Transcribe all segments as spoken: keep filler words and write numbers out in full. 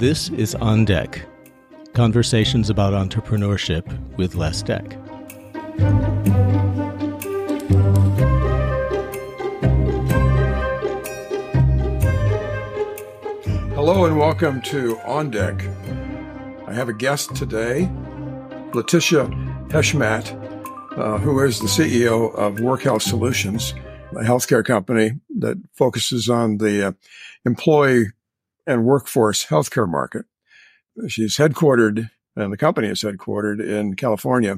This is On Deck, conversations about entrepreneurship with Les Deck. Hello and welcome to On Deck. I have a guest today, Letitia Heshmat, uh, who is the C E O of Work Health Solutions, a healthcare company that focuses on the uh, employee and workforce healthcare market. She's headquartered, and the company is headquartered in California,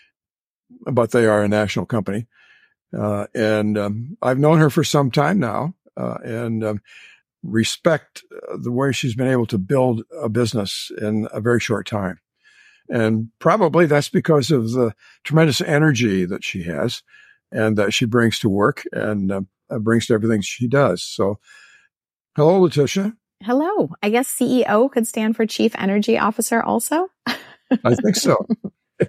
but they are a national company. Uh, and um, I've known her for some time now, uh, and um, respect the way she's been able to build a business in a very short time. And probably that's because of the tremendous energy that she has and that she brings to work and uh, brings to everything she does. So, hello, Letitia. Hello. I guess C E O could stand for Chief Energy Officer also? I think so. Yeah.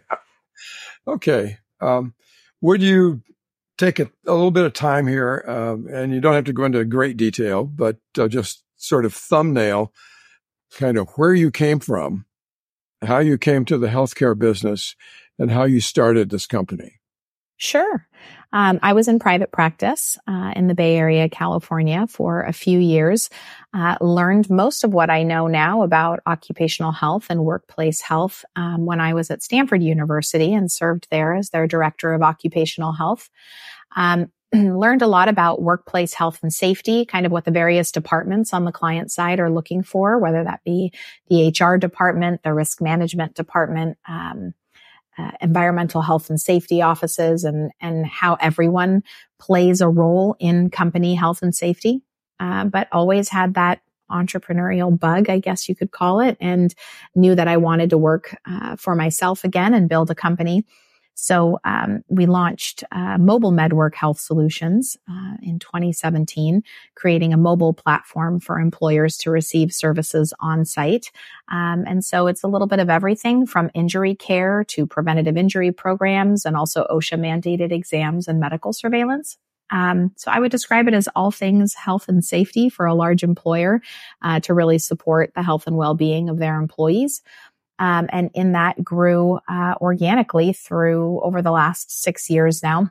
Okay. Um, would you take a, a little bit of time here, um, and you don't have to go into great detail, but uh, just sort of thumbnail kind of where you came from, how you came to the healthcare business, and how you started this company? Sure. Um, I was in private practice uh, in the Bay Area, California for a few years, uh, learned most of what I know now about occupational health and workplace health um, when I was at Stanford University and served there as their director of occupational health. Um, learned a lot about workplace health and safety, kind of what the various departments on the client side are looking for, whether that be the H R department, the risk management department, um, Uh, environmental health and safety offices, and and how everyone plays a role in company health and safety, uh, but always had that entrepreneurial bug, I guess you could call it, and knew that I wanted to work uh, for myself again and build a company. So um, we launched uh, Mobile MedWork Health Solutions uh, in twenty seventeen, creating a mobile platform for employers to receive services on site. Um, and so it's a little bit of everything from injury care to preventative injury programs and also OSHA mandated exams and medical surveillance. Um, so I would describe it as all things health and safety for a large employer uh, to really support the health and well-being of their employees. Um, and in that grew uh, organically through over the last six years now.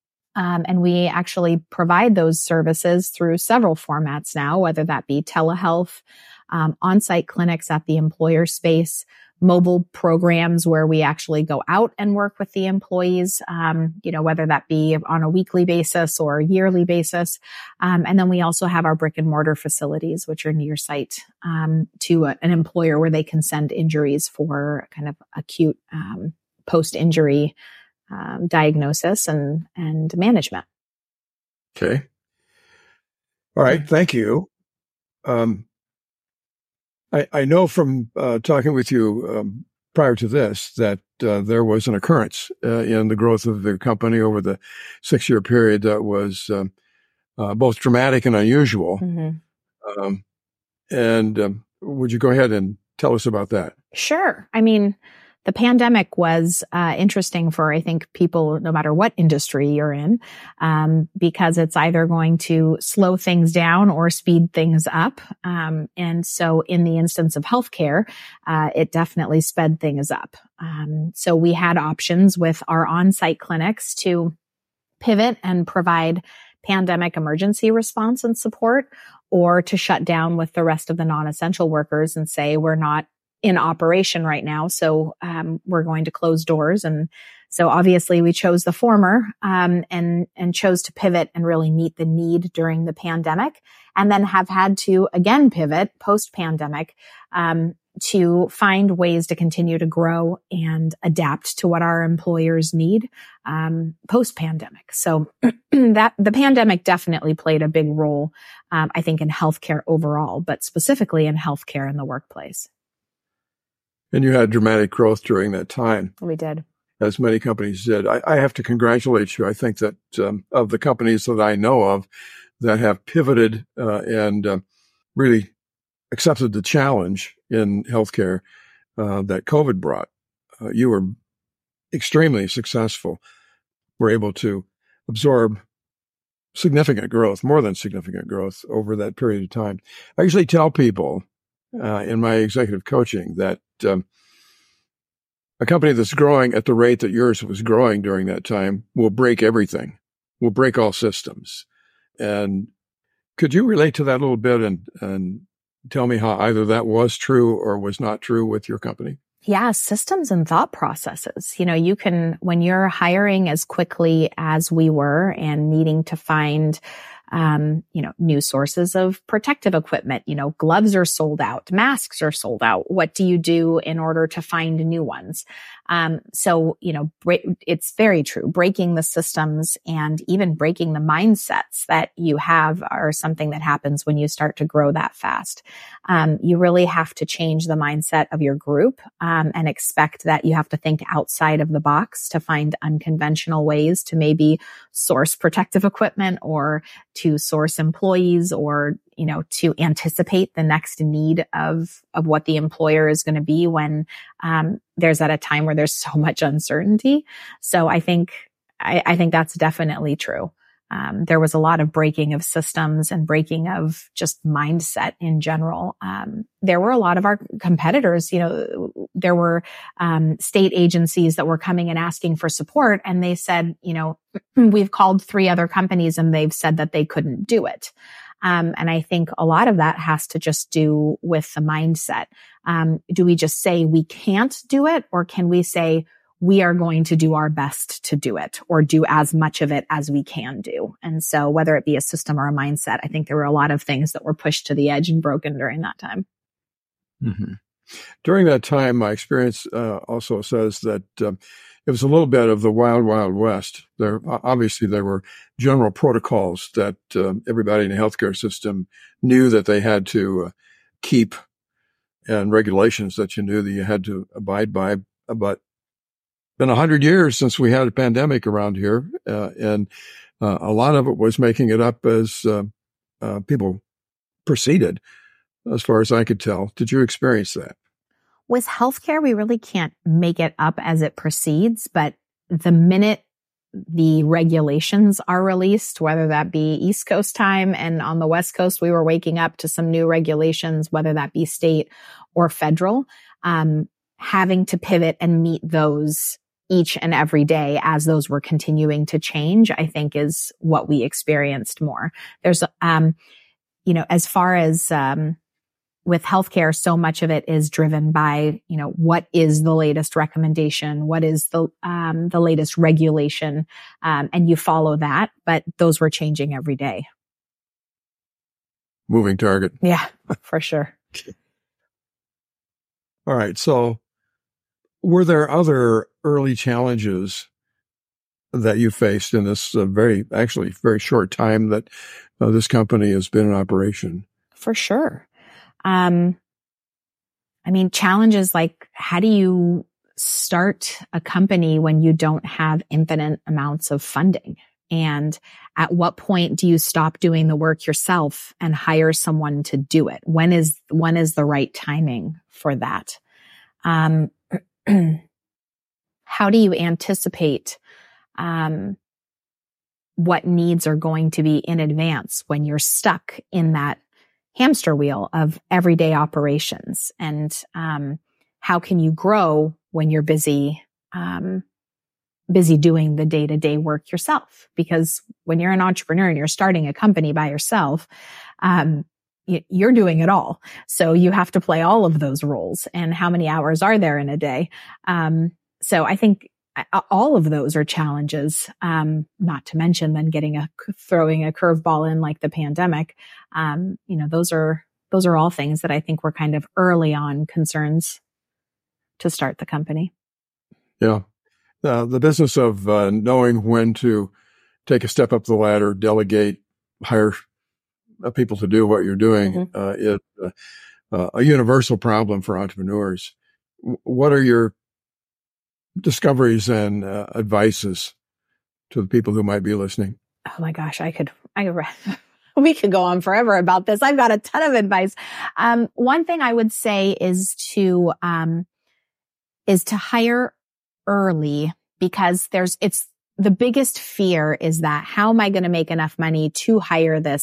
Um, and we actually provide those services through several formats now, whether that be telehealth, um, on-site clinics at the employer space, mobile programs where we actually go out and work with the employees, um, you know, whether that be on a weekly basis or a yearly basis. Um, and then we also have our brick and mortar facilities, which are near site um, to a, an employer where they can send injuries for kind of acute um, post-injury um, diagnosis and, and management. Okay. All right. Thank you. Um, I, I know from uh, talking with you um, prior to this that uh, there was an occurrence uh, in the growth of the company over the six-year period that was um, uh, both dramatic and unusual. Mm-hmm. Um, and um, would you go ahead and tell us about that? Sure. I mean, the pandemic was uh, interesting for, I think, people, no matter what industry you're in, um, because it's either going to slow things down or speed things up. Um, and so in the instance of healthcare, uh, it definitely sped things up. Um, so we had options with our on-site clinics to pivot and provide pandemic emergency response and support, or to shut down with the rest of the non-essential workers and say, we're not in operation right now. So, um, we're going to close doors. And so obviously we chose the former, um, and, and chose to pivot and really meet the need during the pandemic, and then have had to again pivot post pandemic, um, to find ways to continue to grow and adapt to what our employers need, um, post pandemic. So that the pandemic definitely played a big role, um, I think in healthcare overall, but specifically in healthcare in the workplace. And you had dramatic growth during that time. We did. As many companies did. I, I have to congratulate you. I think that um, of the companies that I know of that have pivoted uh, and uh, really accepted the challenge in healthcare uh, that COVID brought, uh, you were extremely successful. Were able to absorb significant growth, more than significant growth over that period of time. I usually tell people uh, in my executive coaching that um, a company that's growing at the rate that yours was growing during that time will break everything, will break all systems. And could you relate to that a little bit and, and tell me how either that was true or was not true with your company? Yeah, systems and thought processes. You know, you can, when you're hiring as quickly as we were and needing to find, um, you know, new sources of protective equipment, you know, gloves are sold out, masks are sold out. What do you do in order to find new ones? Um, so, you know, break, it's very true. Breaking the systems and even breaking the mindsets that you have are something that happens when you start to grow that fast. Um, you really have to change the mindset of your group, um, and expect that you have to think outside of the box to find unconventional ways to maybe source protective equipment or to source employees or, you know, to anticipate the next need of, of what the employer is going to be when, um, there's at a time where there's so much uncertainty. So I think, I, I think that's definitely true. Um, there was a lot of breaking of systems and breaking of just mindset in general. Um, there were a lot of our competitors, you know, there were, um, state agencies that were coming and asking for support. And they said, you know, we've called three other companies and they've said that they couldn't do it. Um, and I think a lot of that has to just do with the mindset. Um, do we just say we can't do it, or can we say we are going to do our best to do it or do as much of it as we can do? And so whether it be a system or a mindset, I think there were a lot of things that were pushed to the edge and broken during that time. Mm-hmm. During that time, my experience uh, also says that uh, it was a little bit of the wild, wild west. There, obviously, there were general protocols that uh, everybody in the healthcare system knew that they had to uh, keep, and regulations that you knew that you had to abide by. But it's been a hundred years since we had a pandemic around here, uh, and uh, a lot of it was making it up as uh, uh, people proceeded, as far as I could tell. Did you experience that? With healthcare, we really can't make it up as it proceeds, but the minute the regulations are released, whether that be East Coast time and on the West Coast, we were waking up to some new regulations, whether that be state or federal, um, having to pivot and meet those each and every day as those were continuing to change, I think is what we experienced more. There's, um, you know, as far as, um, with healthcare, so much of it is driven by, you know, what is the latest recommendation? What is the, um, the latest regulation? Um, and you follow that, but those were changing every day. Moving target. Yeah, for sure. All right. So were there other early challenges that you faced in this uh, very, actually very short time that uh, this company has been in operation? For sure. Um, I mean, challenges like, how do you start a company when you don't have infinite amounts of funding? And at what point do you stop doing the work yourself and hire someone to do it? When is, when is the right timing for that? Um, how do you anticipate, um, what needs are going to be in advance when you're stuck in that hamster wheel of everyday operations? And, um, how can you grow when you're busy, um, busy doing the day-to-day work yourself? Because when you're an entrepreneur and you're starting a company by yourself, um, you're doing it all. So you have to play all of those roles. And how many hours are there in a day? Um, so I think all of those are challenges, um, not to mention then getting a, throwing a curveball in like the pandemic. Um, you know, those are, those are all things that I think were kind of early on concerns to start the company. Yeah. Uh, the business of uh, knowing when to take a step up the ladder, delegate, hire uh, people to do what you're doing, mm-hmm. uh, is uh, uh, a universal problem for entrepreneurs. W- what are your discoveries and uh, advices to the people who might be listening? Oh my gosh, I could, I could, we could go on forever about this. I've got a ton of advice. Um, one thing I would say is to, um, is to hire early, because there's, it's the biggest fear is that how am I going to make enough money to hire this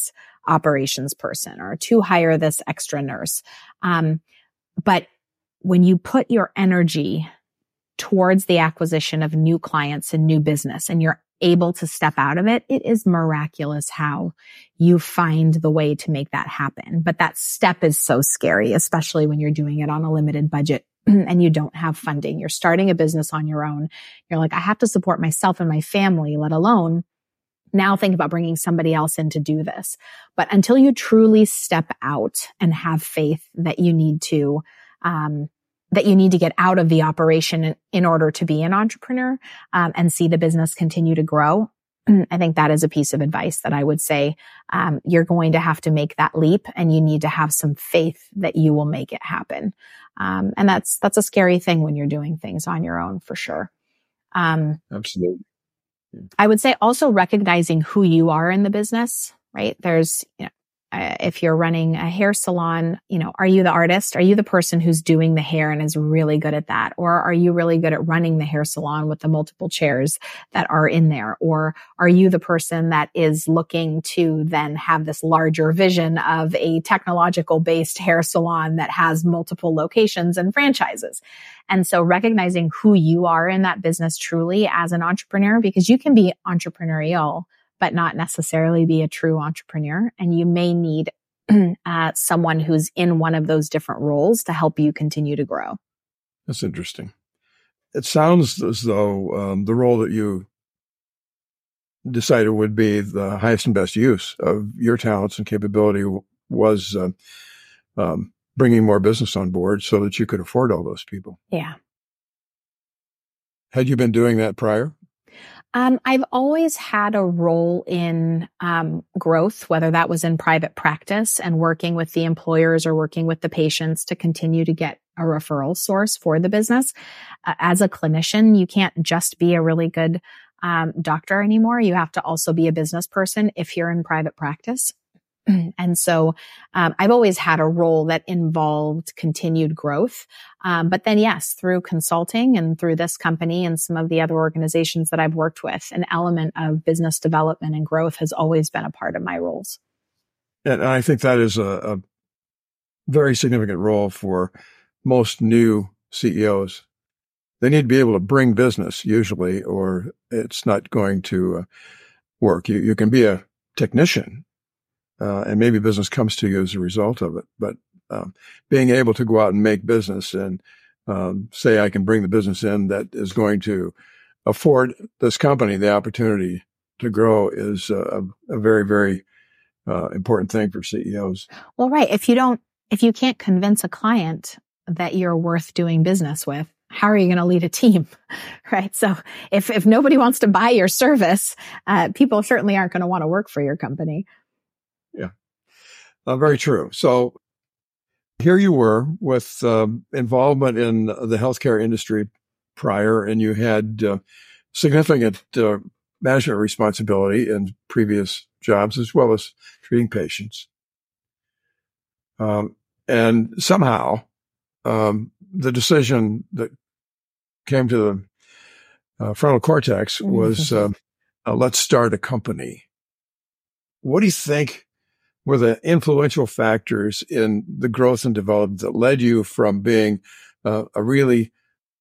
operations person or to hire this extra nurse. Um, but when you put your energy towards the acquisition of new clients and new business, and you're able to step out of it, it is miraculous how you find the way to make that happen. But that step is so scary, especially when you're doing it on a limited budget and you don't have funding. You're starting a business on your own. You're like, I have to support myself and my family, let alone now think about bringing somebody else in to do this. But until you truly step out and have faith that you need to, um, that you need to get out of the operation in, in order to be an entrepreneur, um, and see the business continue to grow, I think that is a piece of advice that I would say, um, you're going to have to make that leap, and you need to have some faith that you will make it happen. Um, and that's, that's a scary thing when you're doing things on your own, for sure. Um, Absolutely. Yeah. I would say also recognizing who you are in the business, right? There's, you know, Uh, if you're running a hair salon, you know, are you the artist? Are you the person who's doing the hair and is really good at that? Or are you really good at running the hair salon with the multiple chairs that are in there? Or are you the person that is looking to then have this larger vision of a technological based hair salon that has multiple locations and franchises? And so recognizing who you are in that business truly as an entrepreneur, because you can be entrepreneurial but not necessarily be a true entrepreneur. And you may need uh, someone who's in one of those different roles to help you continue to grow. That's interesting. It sounds as though um, the role that you decided would be the highest and best use of your talents and capability was uh, um, bringing more business on board so that you could afford all those people. Yeah. Had you been doing that prior? Um, I've always had a role in um, growth, whether that was in private practice and working with the employers or working with the patients to continue to get a referral source for the business. Uh, as a clinician, you can't just be a really good um, doctor anymore. You have to also be a business person if you're in private practice. And so um, I've always had a role that involved continued growth. Um, but then, yes, through consulting and through this company and some of the other organizations that I've worked with, an element of business development and growth has always been a part of my roles. And I think that is a, a very significant role for most new C E Os. They need to be able to bring business usually, or it's not going to uh, work. You, you can be a technician. Uh, and maybe business comes to you as a result of it. But um, being able to go out and make business and um, say, I can bring the business in that is going to afford this company the opportunity to grow is a, a very, very uh, important thing for C E Os. Well, right. If you don't, if you can't convince a client that you're worth doing business with, how are you going to lead a team? Right. So if, if nobody wants to buy your service, uh, people certainly aren't going to want to work for your company. Yeah, uh, very true. So here you were with um, involvement in the healthcare industry prior, and you had uh, significant uh, management responsibility in previous jobs, as well as treating patients. Um, and somehow um, the decision that came to the uh, frontal cortex was, uh, uh, let's start a company. What do you think were the influential factors in the growth and development that led you from being uh, a really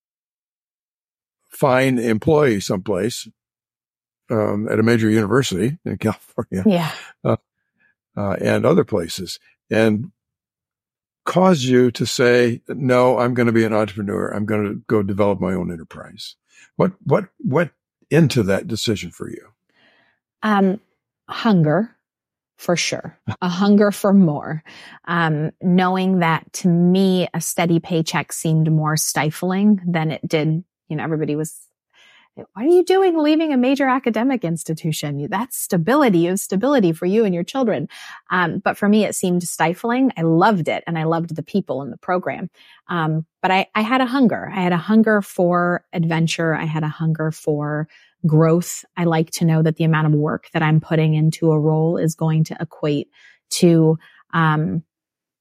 fine employee someplace um, at a major university in California, yeah, uh, uh, and other places, and caused you to say, no, I'm going to be an entrepreneur. I'm going to go develop my own enterprise. What, what went into that decision for you? Um, hunger. For sure. A hunger for more. Um, knowing that to me, a steady paycheck seemed more stifling than it did. You know, everybody was, what are you doing leaving a major academic institution? That's stability. You have stability for you and your children. Um, but for me, it seemed stifling. I loved it. And I loved the people in the program. Um, but I, I had a hunger. I had a hunger for adventure. I had a hunger for growth. I like to know that the amount of work that I'm putting into a role is going to equate to um,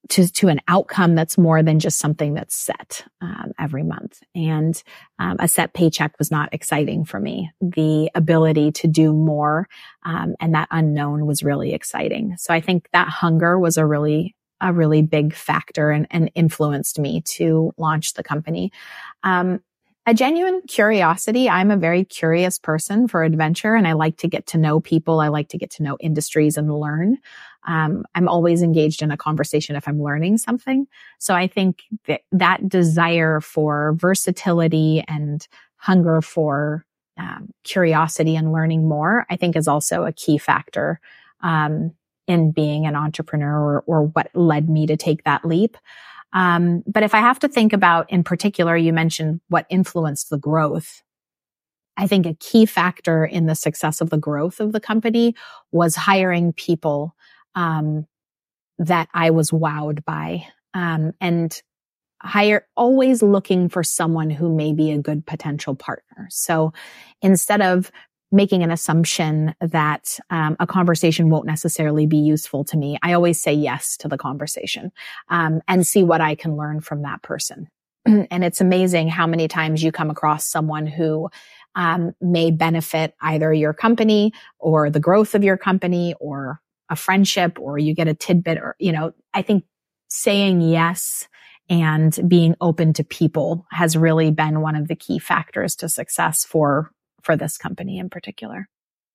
to, to an outcome that's more than just something that's set um, every month. And um, a set paycheck was not exciting for me. The ability to do more um, and that unknown was really exciting. So I think that hunger was a really a really big factor and, and influenced me to launch the company. Um, a genuine curiosity. I'm a very curious person for adventure, and I like to get to know people. I like to get to know industries and learn. Um, I'm always engaged in a conversation if I'm learning something. So I think that, that desire for versatility and hunger for um, curiosity and learning more, I think is also a key factor um, in being an entrepreneur, or, or what led me to take that leap. Um, but if I have to think about, in particular, you mentioned what influenced the growth. I think a key factor in the success of the growth of the company was hiring people um, that I was wowed by, um, and hire always looking for someone who may be a good potential partner. So instead of making an assumption that um, a conversation won't necessarily be useful to me, I always say yes to the conversation um, and see what I can learn from that person. And it's amazing how many times you come across someone who um, may benefit either your company or the growth of your company or a friendship, or you get a tidbit, or, you know, I think saying yes and being open to people has really been one of the key factors to success for for this company in particular.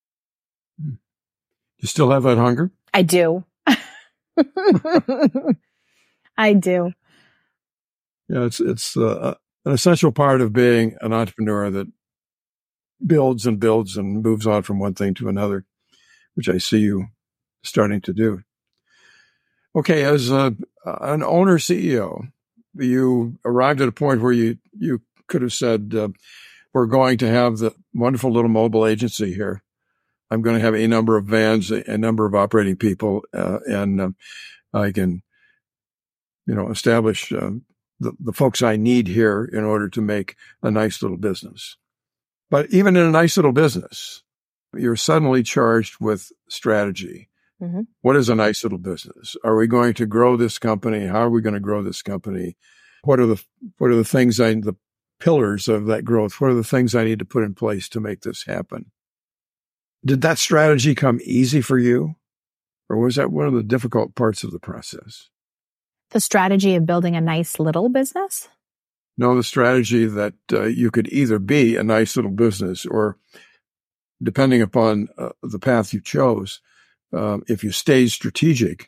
You still have that hunger? I do. I do. Yeah, it's it's uh, an essential part of being an entrepreneur that builds and builds and moves on from one thing to another, which I see you starting to do. Okay, as a, an owner C E O, you arrived at a point where you, you could have said, uh, we're going to have the wonderful little mobile agency here. I'm going to have a number of vans, a, a number of operating people, uh, and uh, I can, you know, establish uh, the, the folks I need here in order to make a nice little business. But even in a nice little business, you're suddenly charged with strategy. Mm-hmm. What is a nice little business? Are we going to grow this company? How are we going to grow this company? What are the what are the things I the pillars of that growth? What are the things I need to put in place to make this happen? Did that strategy come easy for you, or was that one of the difficult parts of the process? The strategy of building a nice little business? No, the strategy that uh, you could either be a nice little business, or depending upon uh, the path you chose, um, if you stayed strategic,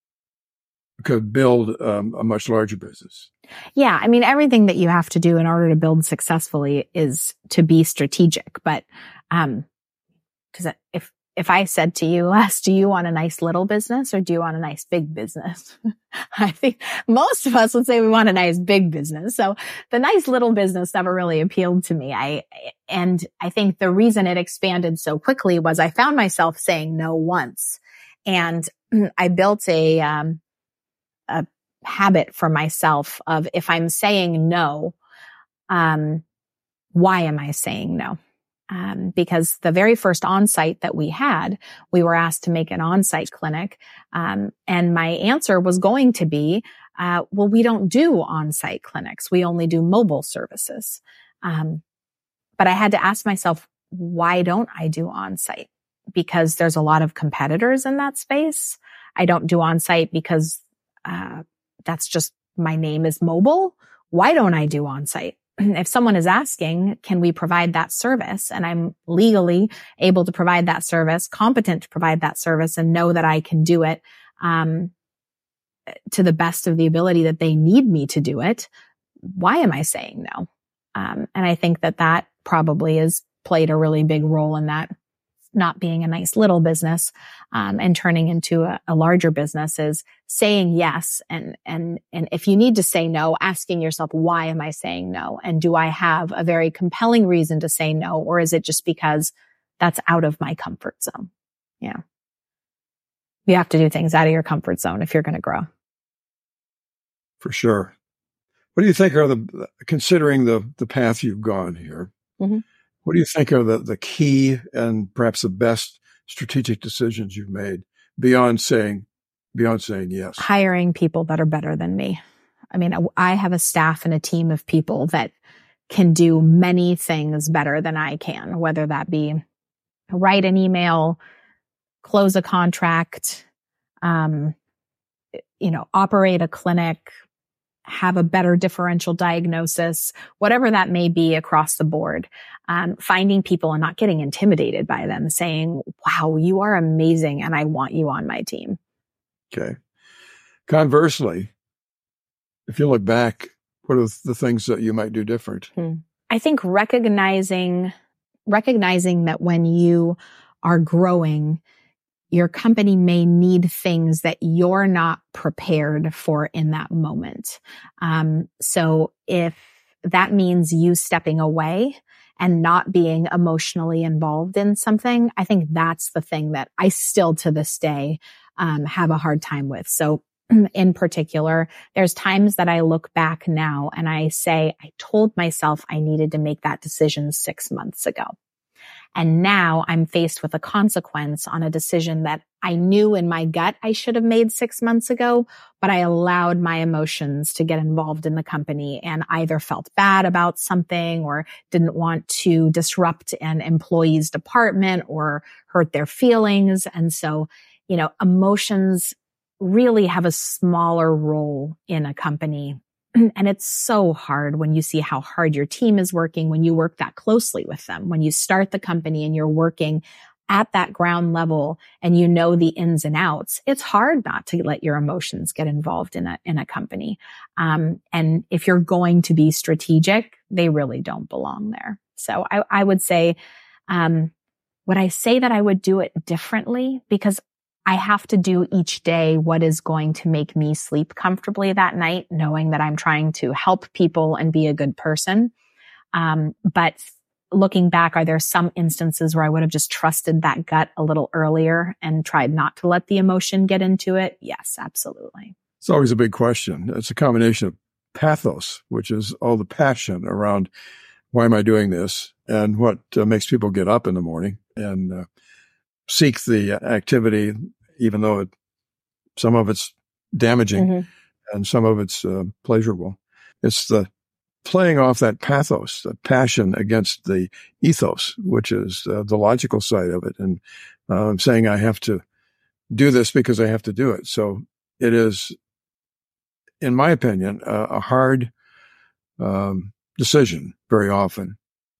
could build um, a much larger business. Yeah. I mean, everything that you have to do in order to build successfully is to be strategic. But, um, cause if, if I said to you, Les, do you want a nice little business or do you want a nice big business? I think most of us would say we want a nice big business. So the nice little business never really appealed to me. I, and I think the reason it expanded so quickly was I found myself saying no once. And I built a, um, a habit for myself of, if I'm saying no, um, why am I saying no? Um, because the very first on-site that we had, we were asked to make an on-site clinic. Um, and my answer was going to be, uh, well, we don't do on-site clinics. We only do mobile services. Um, but I had to ask myself, why don't I do on-site? Because there's a lot of competitors in that space. I don't do on-site because, uh, that's just, my name is mobile. Why don't I do on-site? If someone is asking, can we provide that service? And I'm legally able to provide that service, competent to provide that service, and know that I can do it um, to the best of the ability that they need me to do it, why am I saying no? Um, and I think that that probably has played a really big role in that not being a nice little business um, and turning into a, a larger business is saying yes. And, and, and if you need to say no, asking yourself, why am I saying no? And do I have a very compelling reason to say no? Or is it just because that's out of my comfort zone? Yeah. You have to do things out of your comfort zone if you're going to grow. For sure. What do you think are the, considering the, the path you've gone here, mm-hmm. what do you think are the, the key and perhaps the best strategic decisions you've made beyond saying beyond saying yes? Hiring people that are better than me. I mean, I have a staff and a team of people that can do many things better than I can, whether that be write an email, close a contract, um, you know, operate a clinic, have a better differential diagnosis, whatever that may be across the board. Um, finding people and not getting intimidated by them, saying, wow, you are amazing and I want you on my team. Okay. Conversely, if you look back, what are the things that you might do different? Hmm. I think recognizing, recognizing that when you are growing, your company may need things that you're not prepared for in that moment. Um, so if that means you stepping away and not being emotionally involved in something, I think that's the thing that I still to this day um, have a hard time with. So in particular, there's times that I look back now and I say, I told myself I needed to make that decision six months ago. And now I'm faced with a consequence on a decision that I knew in my gut I should have made six months ago, but I allowed my emotions to get involved in the company and either felt bad about something or didn't want to disrupt an employee's department or hurt their feelings. And so, you know, emotions really have a smaller role in a company. And it's so hard when you see how hard your team is working, when you work that closely with them, when you start the company and you're working at that ground level and you know the ins and outs. It's hard not to let your emotions get involved in a, in a company. Um, and if you're going to be strategic, they really don't belong there. So I, I would say, um, would I say that I would do it differently? Because I have to do each day what is going to make me sleep comfortably that night, knowing that I'm trying to help people and be a good person. Um, but looking back, are there some instances where I would have just trusted that gut a little earlier and tried not to let the emotion get into it? Yes, absolutely. It's always a big question. It's a combination of pathos, which is all the passion around why am I doing this and what uh, makes people get up in the morning and uh, seek the activity, even though it, some of it's damaging mm-hmm. and some of it's uh, pleasurable. It's the playing off that pathos, the passion against the ethos, which is uh, the logical side of it. And uh, I'm saying I have to do this because I have to do it. So it is, in my opinion, uh, a hard um, decision very often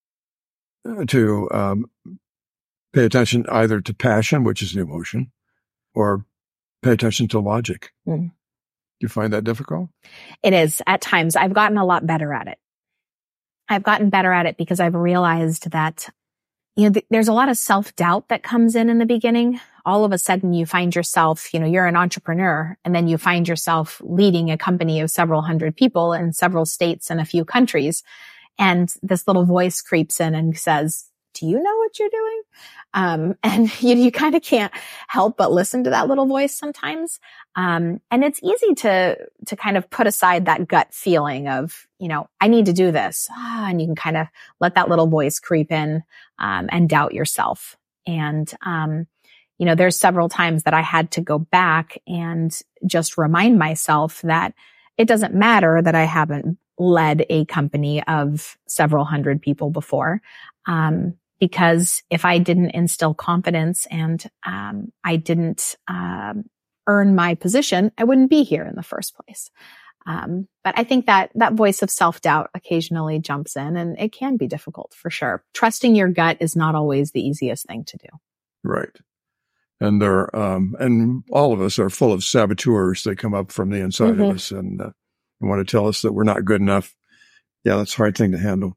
to um, pay attention either to passion, which is an emotion, or pay attention to logic. Mm. Do you find that difficult? It is at times. I've gotten a lot better at it. I've gotten better at it because I've realized that, you know, th- there's a lot of self-doubt that comes in in the beginning. All of a sudden you find yourself, you know, you're an entrepreneur and then you find yourself leading a company of several hundred people in several states and a few countries. And this little voice creeps in and says, do you know what you're doing? Um, and you, you kind of can't help but listen to that little voice sometimes. Um, and it's easy to, to kind of put aside that gut feeling of, you know, I need to do this. Ah, and you can kind of let that little voice creep in, um, and doubt yourself. And, um, you know, there's several times that I had to go back and just remind myself that it doesn't matter that I haven't led a company of several hundred people before. Um, Because if I didn't instill confidence and um, I didn't um, earn my position, I wouldn't be here in the first place. Um, but I think that that voice of self-doubt occasionally jumps in, and it can be difficult for sure. Trusting your gut is not always the easiest thing to do. Right. And they're, um, and all of us are full of saboteurs that come up from the inside mm-hmm. of us and uh, want to tell us that we're not good enough. Yeah, that's a hard thing to handle.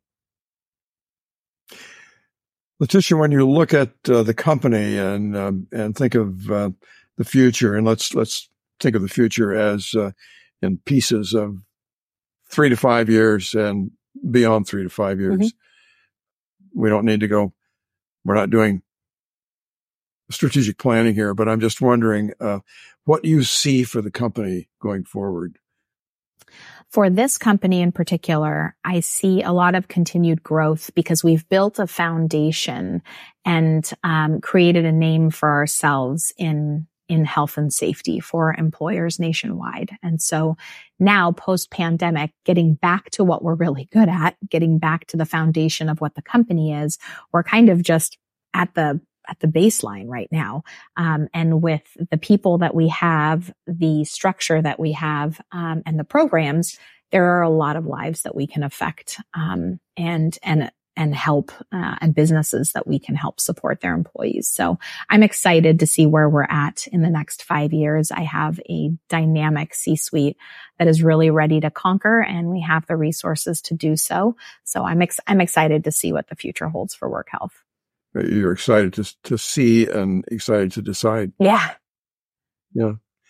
Letitia, when you look at uh, the company and um, and think of uh, the future, and let's let's think of the future as uh, in pieces of three to five years and beyond three to five years. Mm-hmm. We don't need to go. We're not doing strategic planning here, but I'm just wondering uh, what you see for the company going forward. For this company in particular, I see a lot of continued growth because we've built a foundation and um, created a name for ourselves in in health and safety for employers nationwide. And so now post pandemic, getting back to what we're really good at, getting back to the foundation of what the company is, we're kind of just at the at the baseline right now. Um, and with the people that we have, the structure that we have, um, and the programs, there are a lot of lives that we can affect, um, and, and, and help, uh, and businesses that we can help support their employees. So I'm excited to see where we're at in the next five years. I have a dynamic C-suite that is really ready to conquer, and we have the resources to do so. So I'm ex- I'm excited to see what the future holds for Work Health. You're excited to to see and excited to decide. Yeah. Yeah.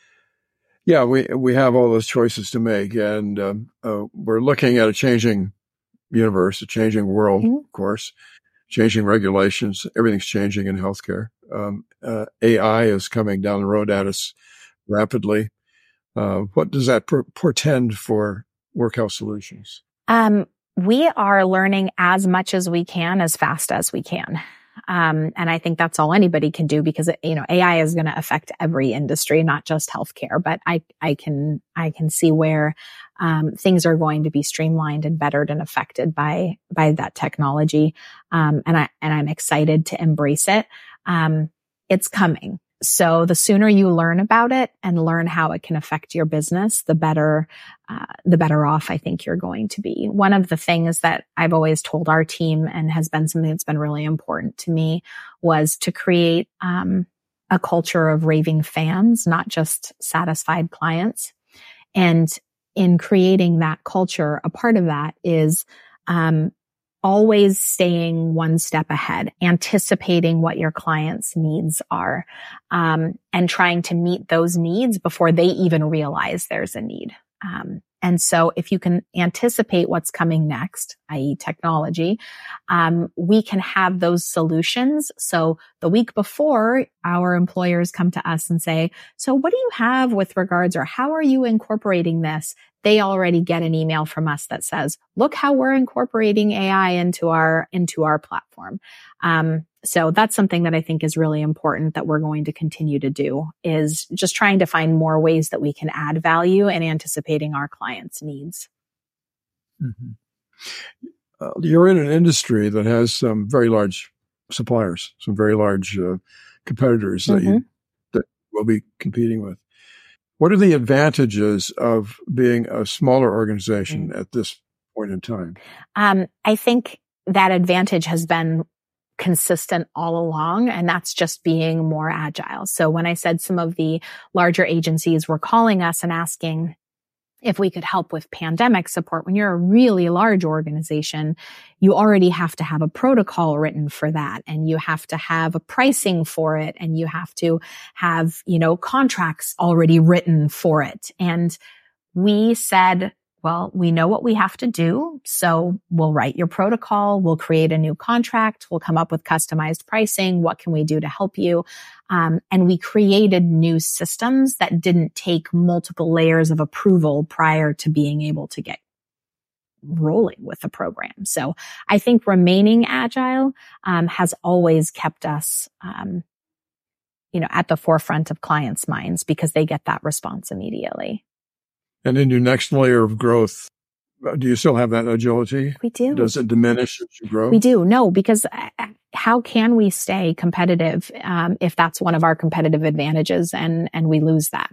Yeah, we we have all those choices to make, and um, uh, we're looking at a changing universe, a changing world, mm-hmm. of course, changing regulations. Everything's changing in healthcare. Um, uh, A I is coming down the road at us rapidly. Uh, what does that por- portend for Work Health Solutions? Um, we are learning as much as we can, as fast as we can. Um, and I think that's all anybody can do, because, you know, A I is going to affect every industry, not just healthcare, but I, I can, I can see where, um, things are going to be streamlined and bettered and affected by, by that technology. Um, and I, and I'm excited to embrace it. Um, it's coming. So the sooner you learn about it and learn how it can affect your business, the better, uh, the better off I think you're going to be. One of the things that I've always told our team, and has been something that's been really important to me, was to create, um, a culture of raving fans, not just satisfied clients. And in creating that culture, a part of that is, um, always staying one step ahead, anticipating what your clients' needs are, um, and trying to meet those needs before they even realize there's a need. Um, and so if you can anticipate what's coming next, that is technology, um, we can have those solutions. So the week before, our employers come to us and say, so what do you have with regards, or how are you incorporating this? They already get an email from us that says, look how we're incorporating A I into our, into our platform. Um, so that's something that I think is really important that we're going to continue to do, is just trying to find more ways that we can add value and anticipating our clients' needs. Mm-hmm. Uh, you're in an industry that has some very large suppliers, some very large uh, competitors mm-hmm. that you that will be competing with. What are the advantages of being a smaller organization mm-hmm. at this point in time? Um, I think that advantage has been consistent all along, and that's just being more agile. So when I said some of the larger agencies were calling us and asking if we could help with pandemic support, when you're a really large organization, you already have to have a protocol written for that, and you have to have a pricing for it, and you have to have, you know, contracts already written for it. And we said, well, we know what we have to do, so we'll write your protocol, we'll create a new contract, we'll come up with customized pricing, what can we do to help you? Um, and we created new systems that didn't take multiple layers of approval prior to being able to get rolling with the program. So I think remaining agile um, has always kept us um, you know, at the forefront of clients' minds, because they get that response immediately. And in your next layer of growth, do you still have that agility? We do. Does it diminish as you grow? We do. No, because how can we stay competitive um, if that's one of our competitive advantages, and and we lose that?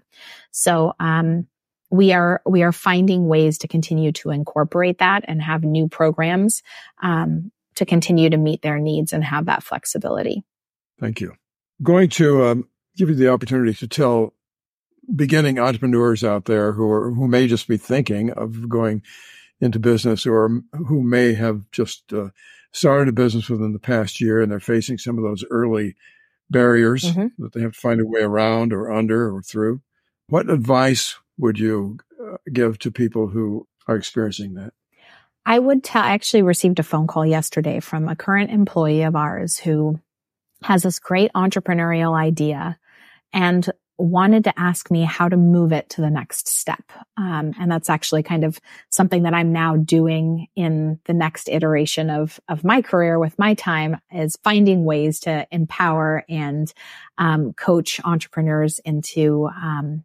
So um, we are we are finding ways to continue to incorporate that and have new programs um, to continue to meet their needs and have that flexibility. Thank you. Going to um, give you the opportunity to tell beginning entrepreneurs out there who are who may just be thinking of going into business, or who may have just uh, started a business within the past year, and they're facing some of those early barriers mm-hmm. that they have to find a way around or under or through. What advice would you uh, give to people who are experiencing that? I would tell, I actually received a phone call yesterday from a current employee of ours who has this great entrepreneurial idea. And wanted to ask me how to move it to the next step. Um, and that's actually kind of something that I'm now doing in the next iteration of, of my career with my time, is finding ways to empower and um, coach entrepreneurs into um,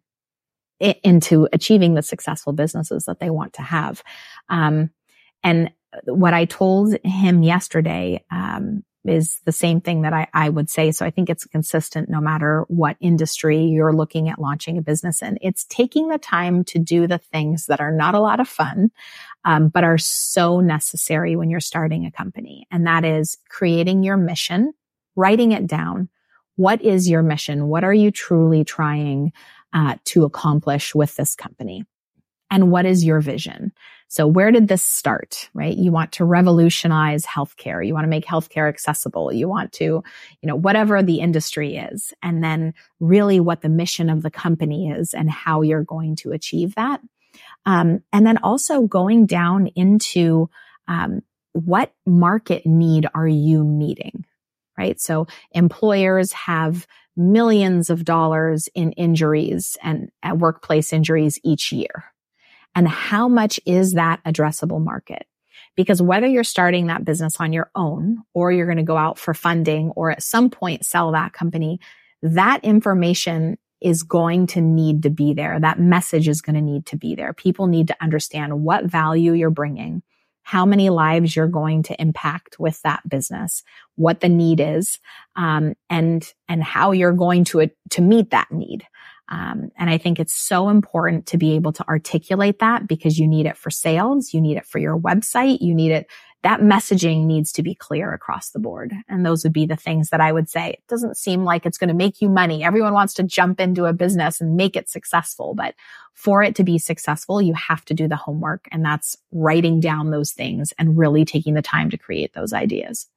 I- into achieving the successful businesses that they want to have. Um, and what I told him yesterday um, is the same thing that I, I would say. So I think it's consistent no matter what industry you're looking at launching a business in. It's taking the time to do the things that are not a lot of fun, um, but are so necessary when you're starting a company. And that is creating your mission, writing it down. What is your mission? What are you truly trying uh, to accomplish with this company? And what is your vision? So where did this start, right? You want to revolutionize healthcare. You want to make healthcare accessible. You want to, you know, whatever the industry is. And then really what the mission of the company is and how you're going to achieve that. Um, and then also going down into um, what market need are you meeting, right? So employers have millions of dollars in injuries and uh, workplace injuries each year. And how much is that addressable market? Because whether you're starting that business on your own, or you're going to go out for funding, or at some point sell that company, that information is going to need to be there. That message is going to need to be there. People need to understand what value you're bringing, how many lives you're going to impact with that business, what the need is, um, and and how you're going to to meet that need. Um, and I think it's so important to be able to articulate that, because you need it for sales, you need it for your website, you need it. That messaging needs to be clear across the board. And those would be the things that I would say. It doesn't seem like it's going to make you money. Everyone wants to jump into a business and make it successful. But for it to be successful, you have to do the homework. And that's writing down those things and really taking the time to create those ideas.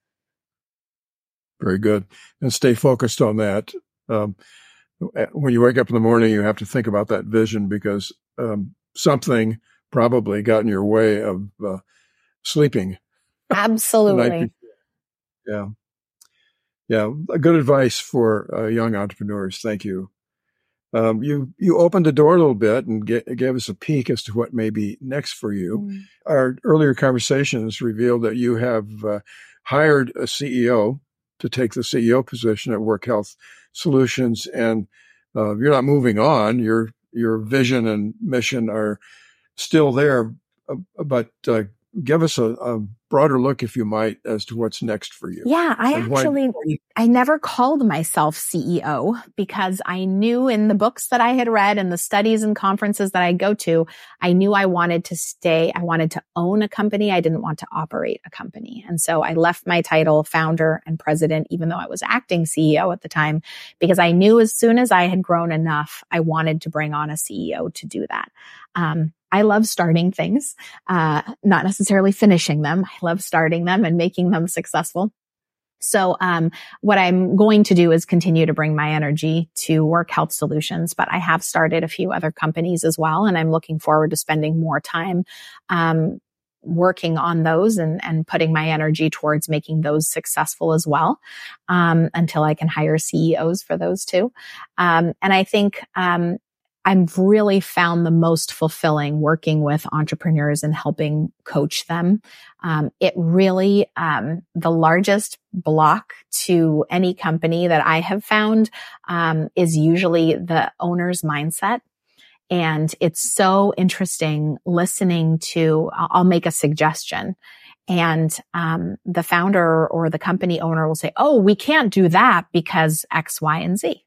Very good. And stay focused on that. Um, when you wake up in the morning, you have to think about that vision, because um, something probably got in your way of uh, sleeping. Absolutely. Yeah. Yeah. Good advice for uh, young entrepreneurs. Thank you. Um, you, you opened the door a little bit and get, gave us a peek as to what may be next for you. Mm. Our earlier conversations revealed that you have uh, hired a C E O to take the C E O position at Work Health Solutions, and uh, you're not moving on. Your your vision and mission are still there, uh, but uh, give us a, a broader look, if you might, as to what's next for you. Yeah, I and actually, why- I never called myself C E O, because I knew in the books that I had read and the studies and conferences that I go to, I knew I wanted to stay. I wanted to own a company. I didn't want to operate a company. And so I left my title founder and president, even though I was acting C E O at the time, because I knew as soon as I had grown enough, I wanted to bring on a C E O to do that. Um, I love starting things, uh, not necessarily finishing them. I love starting them and making them successful. So, um, what I'm going to do is continue to bring my energy to Work Health Solutions, but I have started a few other companies as well. And I'm looking forward to spending more time, um, working on those and, and putting my energy towards making those successful as well, um, until I can hire C E Os for those too. Um, and I think, um, I've really found the most fulfilling working with entrepreneurs and helping coach them. Um, it really, um, the largest block to any company that I have found, um, is usually the owner's mindset. And it's so interesting listening to, I'll make a suggestion. And, um, the founder or the company owner will say, oh, we can't do that because X, Y, and Z.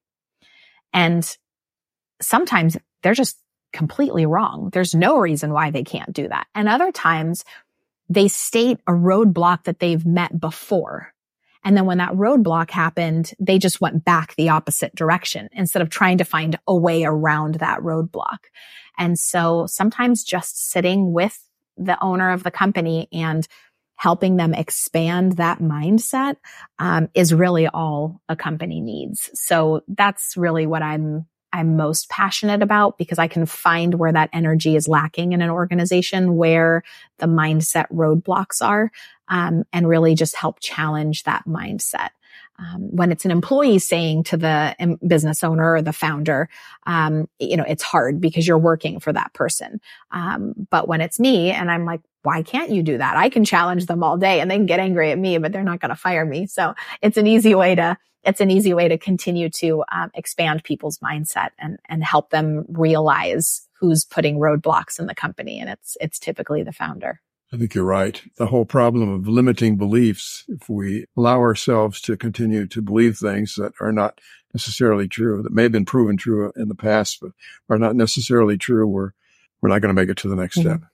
And sometimes they're just completely wrong. There's no reason why they can't do that. And other times they state a roadblock that they've met before. And then when that roadblock happened, they just went back the opposite direction instead of trying to find a way around that roadblock. And so sometimes just sitting with the owner of the company and helping them expand that mindset, um, is really all a company needs. So that's really what I'm I'm most passionate about, because I can find where that energy is lacking in an organization, where the mindset roadblocks are, um, and really just help challenge that mindset. Um, when it's an employee saying to the um, business owner or the founder, um, you know, it's hard because you're working for that person. Um, but when it's me and I'm like, why can't you do that? I can challenge them all day and they can get angry at me, but they're not going to fire me. So it's an easy way to, it's an easy way to continue to um, expand people's mindset and, and help them realize who's putting roadblocks in the company. And it's, it's typically the founder. I think you're right. The whole problem of limiting beliefs, if we allow ourselves to continue to believe things that are not necessarily true, that may have been proven true in the past, but are not necessarily true, we're, we're not going to make it to the next mm-hmm. step.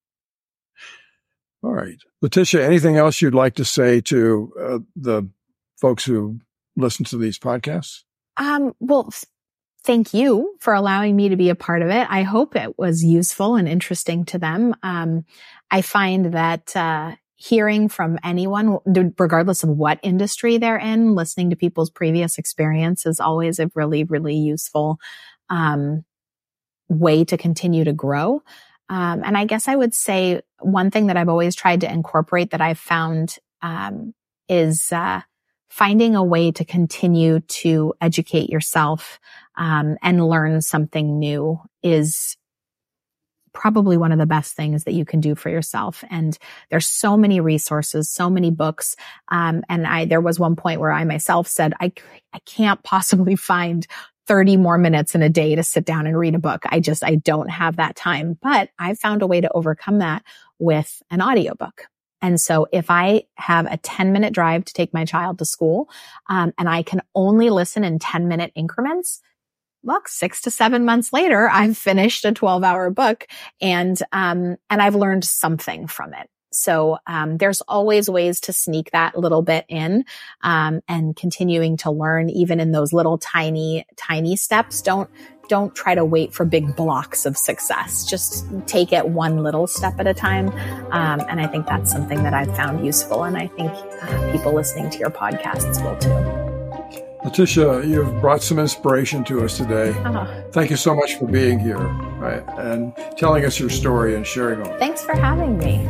All right. Letitia, anything else you'd like to say to uh, the folks who listen to these podcasts? Um, well, f- thank you for allowing me to be a part of it. I hope it was useful and interesting to them. Um, I find that uh, hearing from anyone, regardless of what industry they're in, listening to people's previous experience is always a really, really useful um, way to continue to grow. Um, and I guess I would say one thing that I've always tried to incorporate that I've found um, is uh, finding a way to continue to educate yourself um, and learn something new is probably one of the best things that you can do for yourself. And there's so many resources, so many books. Um, and I, there was one point where I myself said, I, I can't possibly find thirty more minutes in a day to sit down and read a book. I just, I don't have that time, but I found a way to overcome that with an audiobook. And so if I have a ten minute drive to take my child to school, um, and I can only listen in ten minute increments, look, six to seven months later, I've finished a twelve hour book and, um, and I've learned something from it. So, um, there's always ways to sneak that little bit in, um, and continuing to learn even in those little tiny, tiny steps. Don't, don't try to wait for big blocks of success. Just take it one little step at a time. Um, and I think that's something that I've found useful. And I think uh, people listening to your podcasts will too. Letitia, you've brought some inspiration to us today. Oh. Thank you so much for being here, right, and telling us your story and sharing all. Thanks for having me.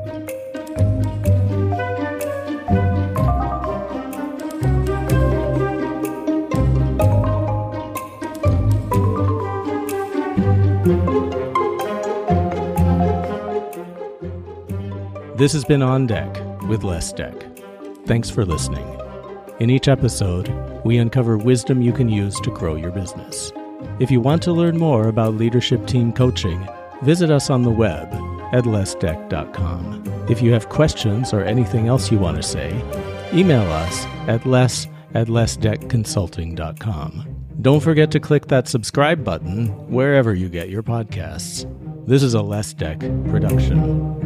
This has been On Deck with Les Deck. Thanks for listening. In each episode, we uncover wisdom you can use to grow your business. If you want to learn more about leadership team coaching, visit us on the web at les deck dot com. If you have questions or anything else you want to say, email us at les at les deck consulting dot com. Don't forget to click that subscribe button wherever you get your podcasts. This is a Les Deck production.